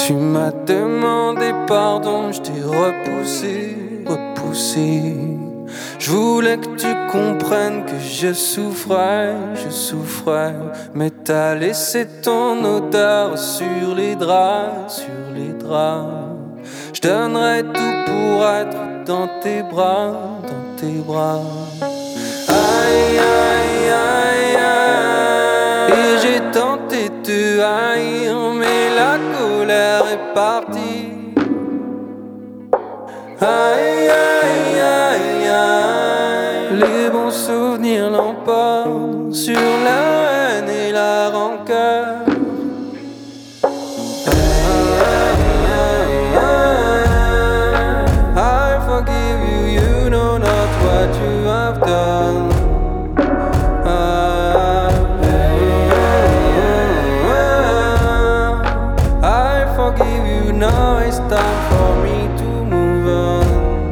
Tu m'as demandé pardon, je t'ai repoussé. Je voulais que tu comprennes que je souffrais, mais t'as laissé ton odeur sur les draps. Je donnerais tout pour être dans tes bras. Aïe, aïe, aïe, aïe. Et j'ai tenté de te haïr, mais la colère est partie. Aïe, aïe, aïe, aïe. Les bons souvenirs l'emportent sur la haine et la rancœur. I forgive you, you know not what you have done. I forgive you, now it's time for me to move on.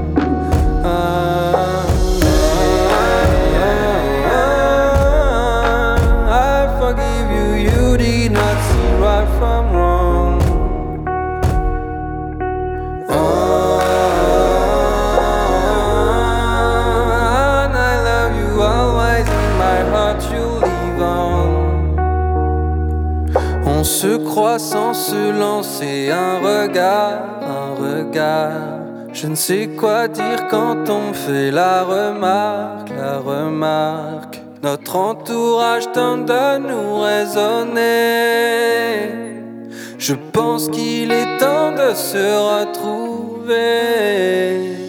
I forgive you, you did not see right from wrong. And I love you always, in my heart you live on. On se croit sans se lancer un regard. Je ne sais quoi dire quand on me fait la remarque. Notre entourage tente de nous raisonner. Je pense qu'il est temps de se retrouver.